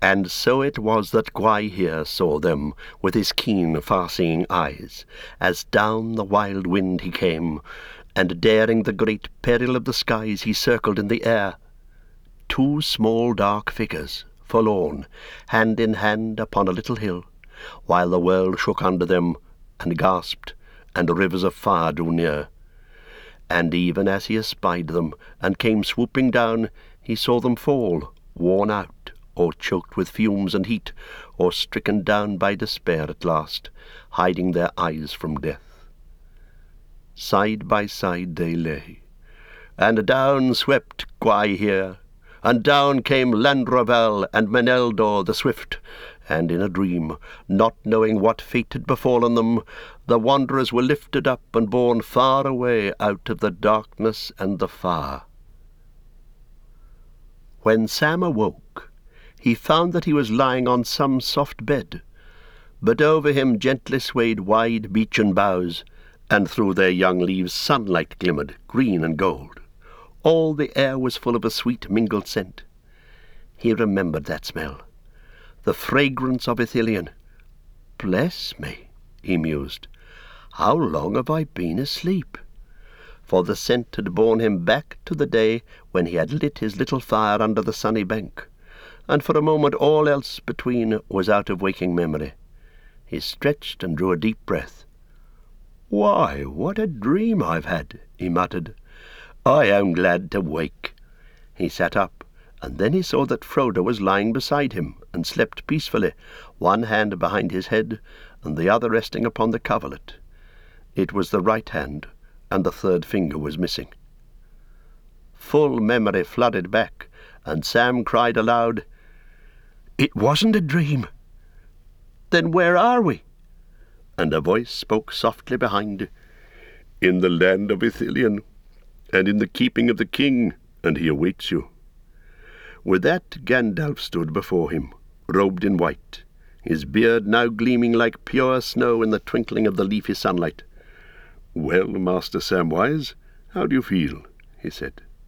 And so it was that Gwaihir saw them with his keen, far-seeing eyes, as down the wild wind he came, and daring the great peril of the skies, he circled in the air. Two small dark figures, forlorn, hand in hand upon a little hill, while the world shook under them, and gasped, and rivers of fire drew near. And even as he espied them, and came swooping down, he saw them fall, worn out, or choked with fumes and heat, or stricken down by despair at last, hiding their eyes from death. Side by side they lay, and down swept Gwaihir, and down came Landrovel and Meneldor the swift, and in a dream, not knowing what fate had befallen them, the wanderers were lifted up and borne far away out of the darkness and the fire. When Sam awoke, he found that he was lying on some soft bed, but over him gently swayed wide beechen boughs, and through their young leaves sunlight glimmered, green and gold. All the air was full of a sweet mingled scent. He remembered that smell, the fragrance of Ithilien. "Bless me," he mused, "how long have I been asleep?" For the scent had borne him back to the day when he had lit his little fire under the sunny bank, and for a moment all else between was out of waking memory. He stretched and drew a deep breath. "Why, what a dream I've had," he muttered. "I am glad to wake." He sat up, and then he saw that Frodo was lying beside him, and slept peacefully, one hand behind his head, and the other resting upon the coverlet. It was the right hand, and the third finger was missing. Full memory flooded back, and Sam cried aloud, "It wasn't a dream! Then where are we?" And a voice spoke softly behind, "In the land of Ithilien, and in the keeping of the king, and he awaits you." With that Gandalf stood before him, robed in white, his beard now gleaming like pure snow in the twinkling of the leafy sunlight. "Well, Master Samwise, how do you feel?" he said.